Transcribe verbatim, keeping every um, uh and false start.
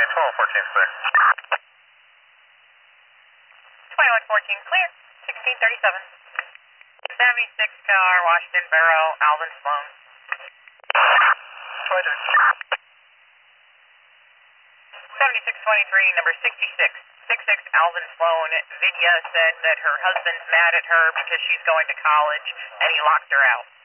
twelve fourteen clear. twenty-one fourteen clear. sixteen thirty-seven. seventy-six car, Washington Borough, Alvin Sloan. Roger. seventy-six twenty-three, number sixty-six. sixty-six Alvin Sloan. Vidya said that her husband's mad at her because she's going to college and he locked her out.